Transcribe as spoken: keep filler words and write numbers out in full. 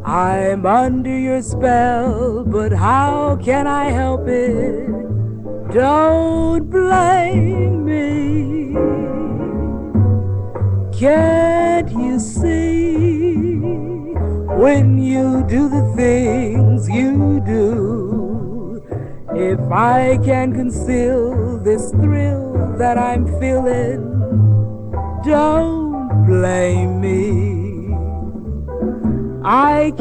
I'm under your spell, but how can I help it? Don't blame me. Can't you see when you do the things you do? If I can conceal this thrill that I'm feeling, don't blame me. I